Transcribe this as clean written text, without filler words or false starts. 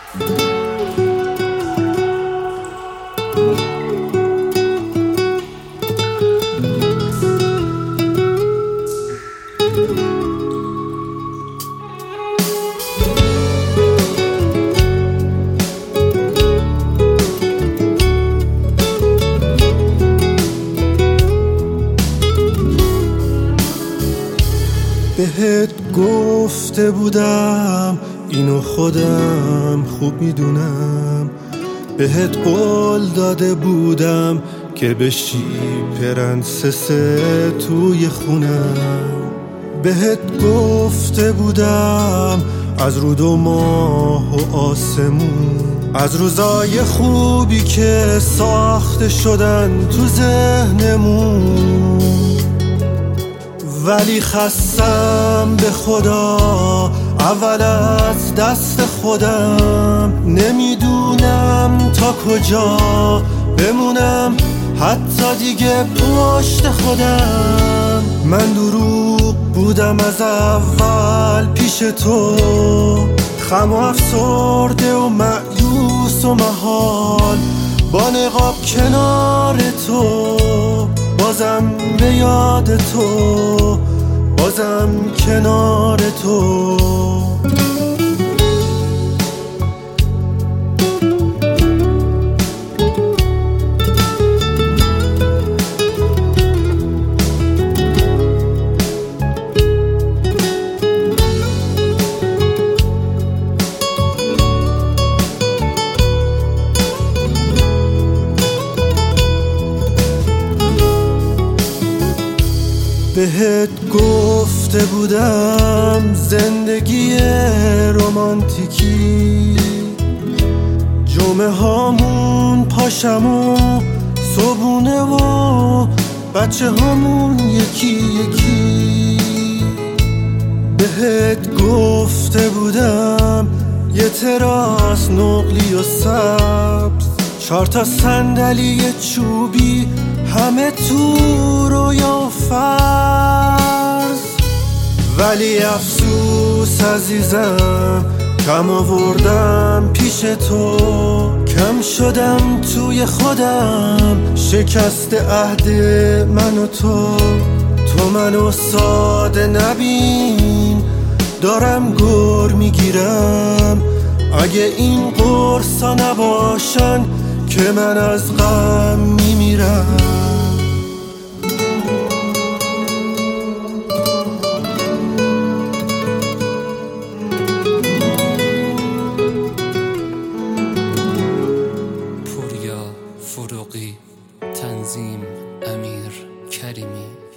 بهت گفته بودم اینو خودم خوب میدونم، بهت قول داده بودم که بشی پرنسس توی خونم. بهت گفته بودم از رود و ماه و آسمون، از روزای خوبی که ساخته شدن تو ذهنمون. ولی خستم به خدا اول از دست خودم، نمیدونم تا کجا بمونم حتی دیگه پشت خودم. من دروغ بودم از اول پیش تو، خم و افسرده و مایوس و محال، با نقاب کنار تو بازم به یاد تو، بازم کنار تو. بهت گفته بودم زندگی رمانتیکی، جمعه هامون پاشم و صبونه و بچه هامون یکی یکی. بهت گفته بودم یه تراس نقلی و سبز، 4 تا صندلی چوبی همه تو رویا و فرض. ولی افسوس عزیزم کم آوردم پیش تو، کم شدم توی خودم، شکست عهد من و تو منو ساده نبین، دارم گر میگیرم. اگه این قرصا نباشن که من از غم میمیرم. پوریا فروغی، تنظیم امیر کریمی.